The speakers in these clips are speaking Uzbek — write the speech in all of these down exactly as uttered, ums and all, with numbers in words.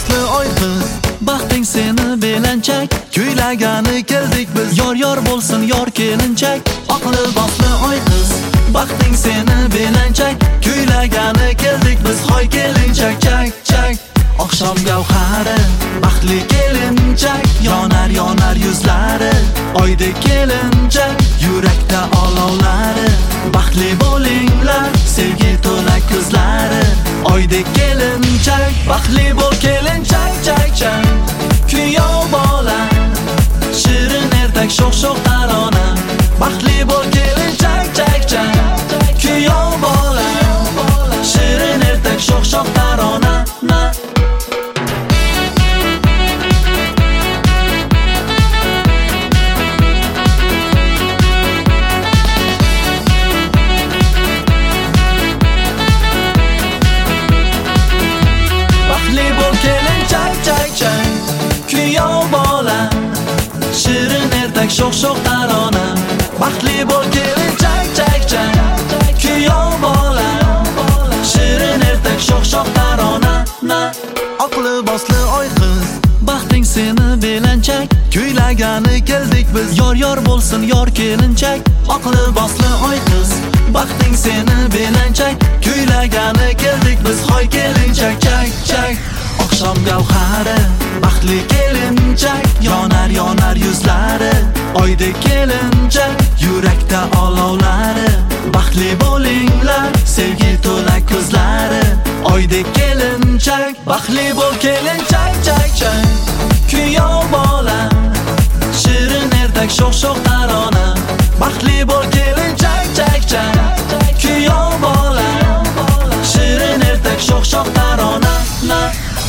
libosli oy qiz, baxting seni belanchak, kuylagani keldik biz, yor yor bo'lsin yor kelinchak. Oq libosli oy qiz, baxting seni belanchak, kuylagani keldik biz, hoy kelinchak chak chak. Oqshom gavhari, baxtli kelinchak, yonar yonar yuzlari, oydek kelinchak, yurakda olovlari. Baxtli bo'linglar, sevgi to'la ko'zlari, oydek kelinchak, baxtli bo'l kelinchak chak chak. Kuyov bola, shirin ertak sho'x sho'x tarona, baxtli bo'l kelinchak chak chak. Kuyov bola, shirin ertak sho'x sho'x tarona na. Sho'x sho'x tarona, baxtli bo'l kelinchak chak chak. Kuyov bola, shirin ertak sho'x sho'x tarona na. Oq libosli oy qiz, baxting seni belanchak, kuylagani keldik biz, yor yor bo'lsin yor kelinchak. Oq libosli oy qiz, baxting seni belanchak, kuylagani keldik biz, hoy kelinchak chak chak. Oqshom gavhari, baxtli kelinchak, yonar yonar yuzlari, oydek kelinchak, yurakda olovlari. Baxtli bo'linglar, sevgi to'la ko'zlari, oydek kelinchak, baxtli bo'l kelinchak chak chak. Kuyov bola, shirin ertak sho'x sho'x tarona, baxtli bo'l kelinchak chak chak. Kuyov bola, shirin ertak sho'x sho'x tarona na.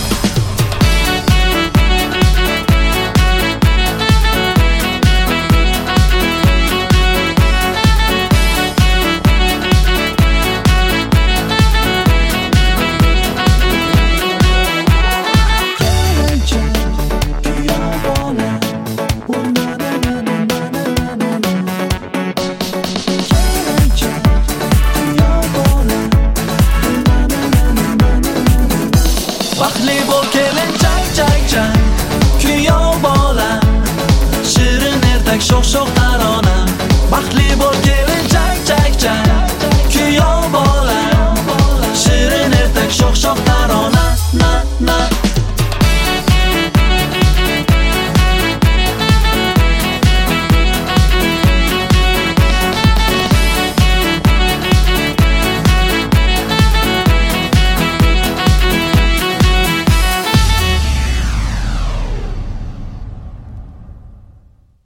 Baxtli bo'l kelinchak chak chak. Kuyov bola, shirin ertak sho'x sho'x